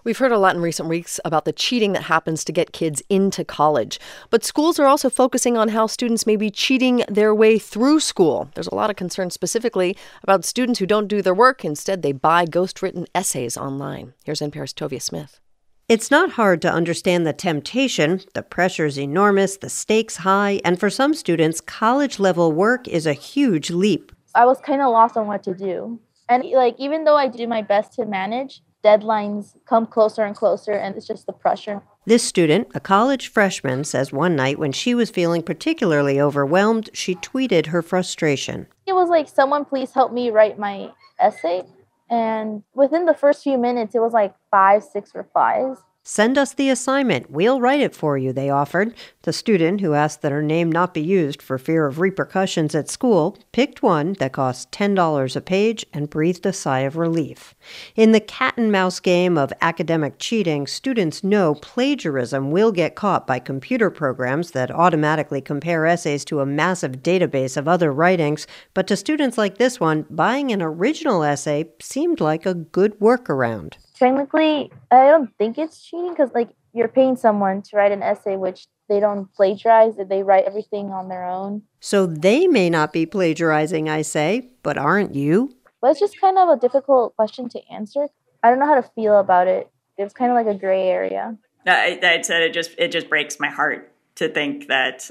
We've heard a lot in recent weeks about the cheating that happens to get kids into college. But schools are also focusing on how students may be cheating their way through school. There's a lot of concern specifically about students who don't do their work. Instead, they buy ghost-written essays online. Here's NPR's Tovia Smith. It's not hard to understand the temptation. The pressure's enormous, the stakes high, and for some students, college-level work is a huge leap. I was kind of lost on what to do. And even though I do my best to manage, deadlines come closer and closer, and it's just the pressure. This student, a college freshman, says one night when she was feeling particularly overwhelmed, she tweeted her frustration. It was like, someone please help me write my essay. And within the first few minutes, it was like 5-6 replies. Send us the assignment. We'll write it for you, they offered. The student, who asked that her name not be used for fear of repercussions at school, picked one that cost $10 a page and breathed a sigh of relief. In the cat-and-mouse game of academic cheating, students know plagiarism will get caught by computer programs that automatically compare essays to a massive database of other writings. But to students like this one, buying an original essay seemed like a good workaround. Technically, I don't think it's cheating because, you're paying someone to write an essay which they don't plagiarize, they write everything on their own. So they may not be plagiarizing, I say, but aren't you? But it's just kind of a difficult question to answer. I don't know how to feel about it. It's kind of like a gray area. I'd said it just breaks my heart to think that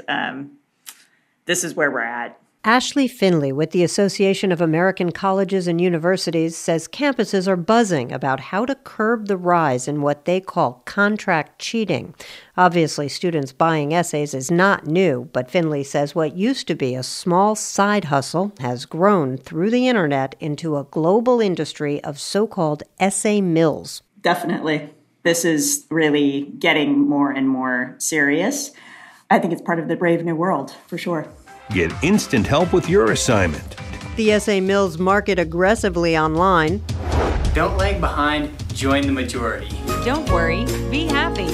this is where we're at. Ashley Finley with the Association of American Colleges and Universities says campuses are buzzing about how to curb the rise in what they call contract cheating. Obviously, students buying essays is not new, but Finley says what used to be a small side hustle has grown through the internet into a global industry of so-called essay mills. Definitely. This is really getting more and more serious. I think it's part of the brave new world, for sure. Get instant help with your assignment. The essay mills market aggressively online. Don't lag behind, join the majority. Don't worry, be happy.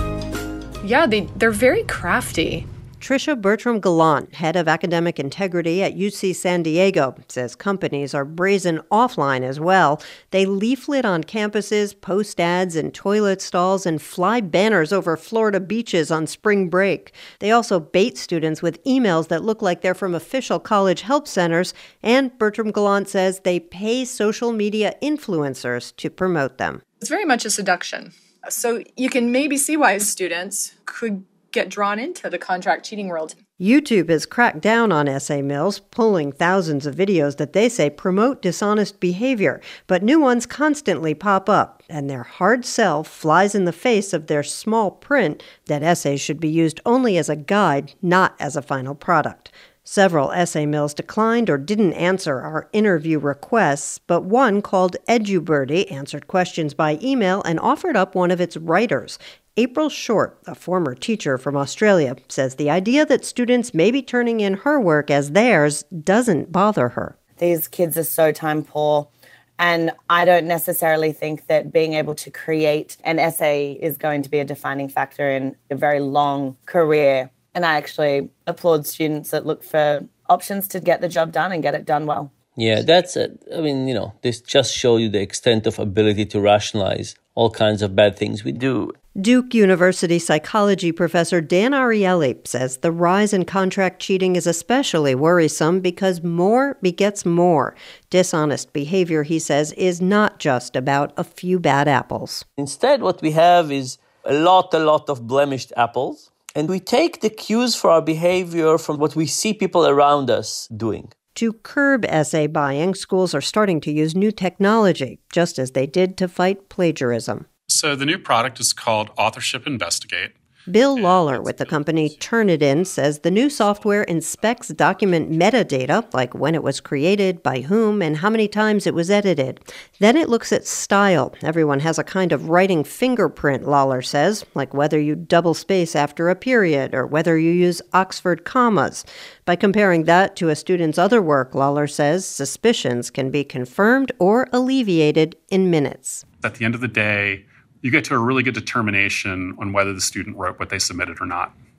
Yeah, they're very crafty. Trisha Bertram-Gallant, head of academic integrity at UC San Diego, says companies are brazen offline as well. They leaflet on campuses, post ads in toilet stalls, and fly banners over Florida beaches on spring break. They also bait students with emails that look like they're from official college help centers, and Bertram-Gallant says they pay social media influencers to promote them. It's very much a seduction. So you can maybe see why students could get drawn into the contract cheating world. YouTube has cracked down on essay mills, pulling thousands of videos that they say promote dishonest behavior. But new ones constantly pop up, and their hard sell flies in the face of their small print that essays should be used only as a guide, not as a final product. Several essay mills declined or didn't answer our interview requests, but one called EduBirdie answered questions by email and offered up one of its writers. April Short, a former teacher from Australia, says the idea that students may be turning in her work as theirs doesn't bother her. These kids are so time poor, and I don't necessarily think that being able to create an essay is going to be a defining factor in a very long career. And I actually applaud students that look for options to get the job done and get it done well. Yeah, that's it. I mean, this just shows you the extent of ability to rationalize all kinds of bad things we do. Duke University psychology professor Dan Ariely says the rise in contract cheating is especially worrisome because more begets more. Dishonest behavior, he says, is not just about a few bad apples. Instead, what we have is a lot of blemished apples. And we take the cues for our behavior from what we see people around us doing. To curb essay buying, schools are starting to use new technology, just as they did to fight plagiarism. So the new product is called Authorship Investigate. Bill Lawler with the company Turnitin says the new software inspects document metadata, like when it was created, by whom, and how many times it was edited. Then it looks at style. Everyone has a kind of writing fingerprint, Lawler says, like whether you double space after a period or whether you use Oxford commas. By comparing that to a student's other work, Lawler says suspicions can be confirmed or alleviated in minutes. At the end of the day, you get to a really good determination on whether the student wrote what they submitted or not.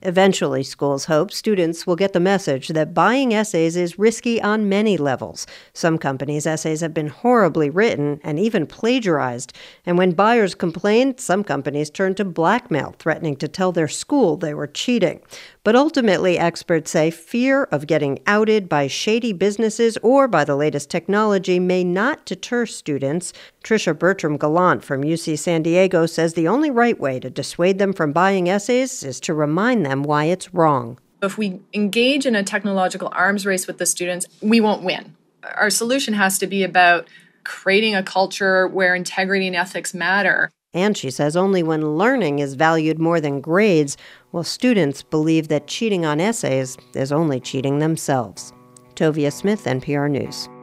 Eventually, schools hope students will get the message that buying essays is risky on many levels. Some companies' essays have been horribly written and even plagiarized. And when buyers complained, some companies turned to blackmail, threatening to tell their school they were cheating. But ultimately, experts say fear of getting outed by shady businesses or by the latest technology may not deter students. Tricia Bertram-Gallant from UC San Diego says the only right way to dissuade them from buying essays is to remind them why it's wrong. If we engage in a technological arms race with the students, we won't win. Our solution has to be about creating a culture where integrity and ethics matter. And she says only when learning is valued more than grades will students believe that cheating on essays is only cheating themselves. Tovia Smith, NPR News.